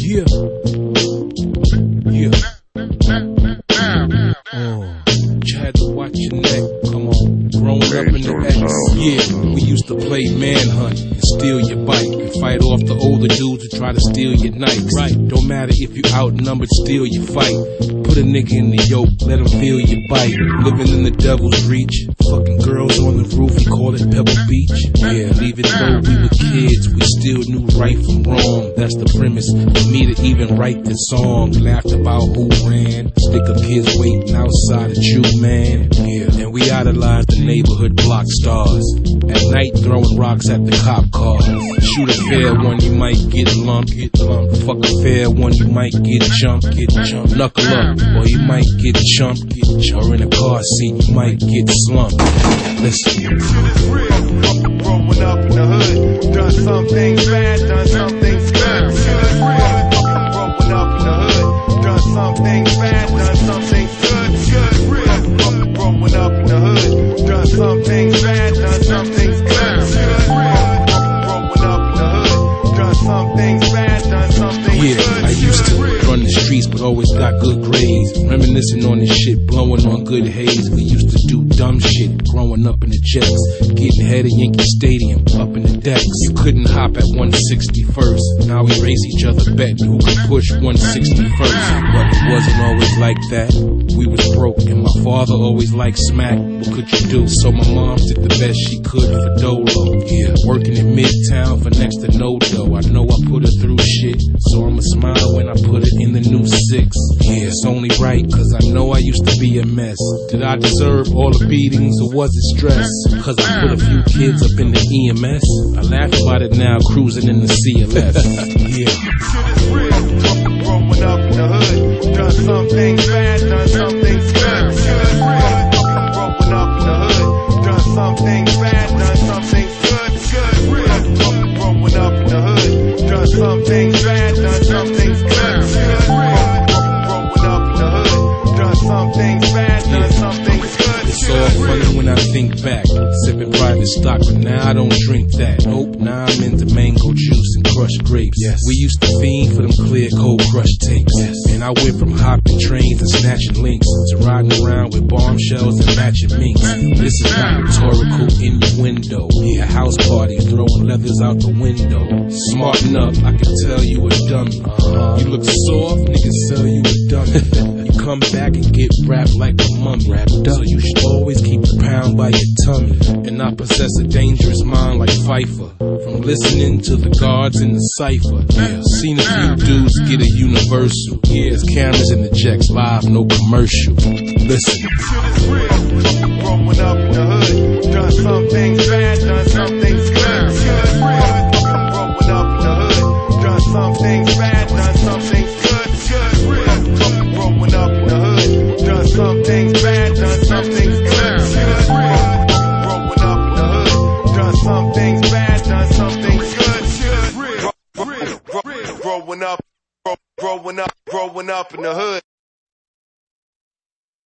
Yeah. Yeah. You had to watch your neck. Come on. Growing up in the X. Yeah. We used to play manhunt and steal your bike and fight off the older dudes who try to steal your nights. Right. Don't matter if you outnumbered, still you fight. Put a nigga in the yoke, let him feel your bite. Living in the devil's reach. Fucking girls on the roof, we call it Pebble Beach. Yeah, even though we were kids, we still knew right from wrong. That's the premise for me to even write this song. Laughed about who ran, stick up kids waiting outside at you, man. Yeah, and we idolized the neighborhood block stars. At night, throwing rocks at the cop cars. Shoot a fair one, you might get lumped. Fuck a fair one, you might get jumped. Knuckle up, or you might get chumped. Or in a car seat, you might get slumped. Listen. Shit is real. Growing up in the hood, done some things bad, done some things good. Shit is real. Growing up in the hood, done some things bad, done some things good. Shit is real. Growing up in the hood, done some things bad, done some things good. Shit is real. Growing up in the hood, done some things bad, done some things good. Yeah, I used to run the streets, but always got good grades. Reminiscing on this shit, blowing on good haze. We used to do dumb shit, growing up in the jets, getting head of Yankee Stadium, up in the decks. You couldn't hop at 161st. Now we race each other, betting who could push 161st. But it wasn't always like that. We was broke, and my father always liked smack. What could you do? So my mom did the best she could for Dolo. Yeah, working in Midtown for next to no dough. I know I put her through shit, so I'ma smile when I put it in the new 6. Yeah, it's only right, cause I know I used to be a mess. Did I deserve all the beatings, or was it stress? Cause I put a few kids up in the EMS. I laugh about it now, cruising in the CLS. Yeah. Shit is real. Growing up in the hood, done some things bad, done some things good. Shit is real. Growing up in the hood, done some things bad, done some things good. Shit is real. Growing up in the hood, done some things bad, done some things good. Shit is real. Growing up in the hood, done some things bad, done some things good. It's all funny when I think back. Sipping private stock, but now I don't drink that. Nope, now I'm into mango juice and crushed grapes. Yes. We used to fiend for them clear cold crush tapes. Yes. And I went from hopping trains and snatching links to riding around with bombshells and matching minks. This is not rhetorical innuendo. Yeah, house parties throwing leathers out the window. Smarten up, I can tell you a dummy. You look soft, niggas sell you a dummy. You come back and get wrapped like a mummy. So you should always keep the pound by your tummy. And I possess a dangerous mind like Pfeiffer. From listening to the guards in the cypher. Yeah, seen a few dudes get a universal. Yeah, it's cameras in the jacks, live, no commercial. Listen. Shit is real. Growing up in the hood, done some things bad, done some things good. Shit is real. Growing up in the hood, done some things bad, done some things good. Shit is real. Growing up in the hood, done some things bad, done some things good. Shit is real. Growing up in the hood, done some things bad, done some things good. Shit is real. Growing up in the hood.